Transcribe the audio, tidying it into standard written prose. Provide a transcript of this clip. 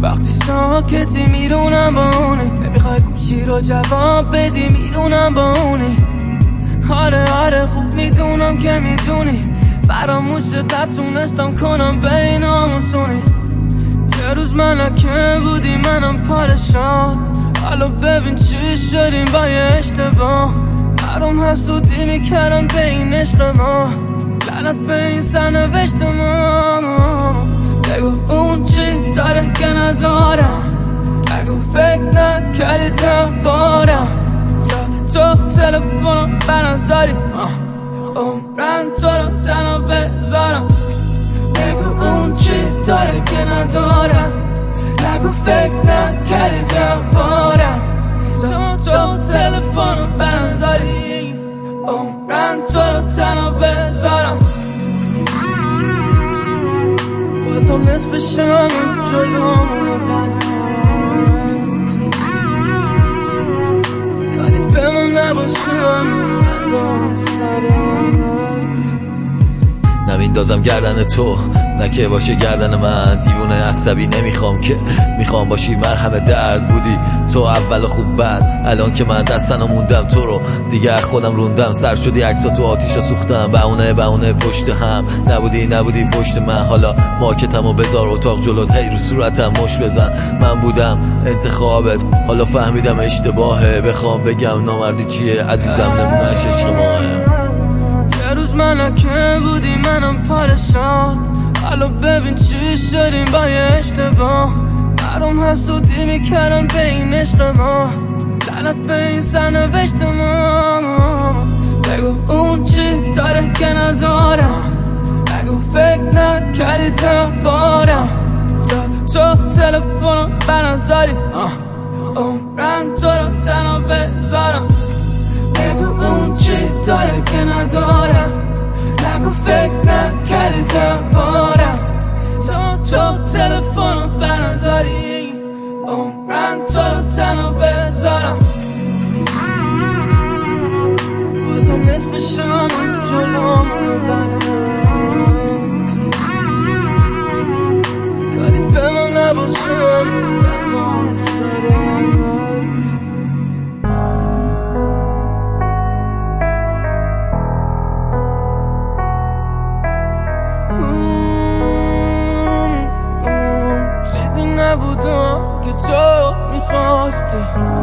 وقتی ساکتی میدونم با اونه، نمیخوای گوشی رو جواب بدی میدونم با اونی. آره خوب میدونم که میدونی فراموشت نتونستم کنم بین آموزونی. یه روز ملکه بودی منم پادشاه، حالا ببین چی شدیم با یه اشتباه. برام حسودی میکردم به این عشق ما، لعنت به این سرنوشت ما. بگو اون چی داره که ندارم، بگو فکر نکردی دربارم. تو تلفنم برداری عمرم تو رو تنها بذارم. بگو اون چی داره که ندارم، نگو فکر نکردی دربارم. تو تلفنم برداری عمرم تو رو تنها بذارم. بازم نصف شب جلومونو کاریت به من نباشم نمیندازم گردن تو، نه که باشه گردن من. دیوونه عصبی نمیخوام که، میخوام باشی مرهم درد. بودی تو اول خوب بعد، الان که من دستن موندم تو رو دیگه خودم روندم. سر شدی عکسا تو آتیشا سوختم، بهونه پشت هم. نبودی پشت من، حالا ماکتمو بذار اتاق جلوت، هی رو صورتم مش بزن. من بودم انتخابت، حالا فهمیدم اشتباهه. بخوام بگم نامردی چیه عزیزم، نمونهش عشق ماه. یه روز ملکه بودی منم پادشاه، حالا ببین چی شدیم با یه اشتباه. برام حسودی میکردم به این عشق ما، لعنت به این سرنوشت ما. بگو اون چی داره که ندارم، بگو فکر نکردی دربارم. تو تلفنم برداری عمرم تو رو تنها بذارم. بگو اون چی داره که ندارم، نگو فکر نکردی دربارم. تو تلفنم برداری عمرم تو رو تنها بذارم. بازم نصف شب جلومونو کاریت به من نباشم چیزی نبودم که تو میخواستی.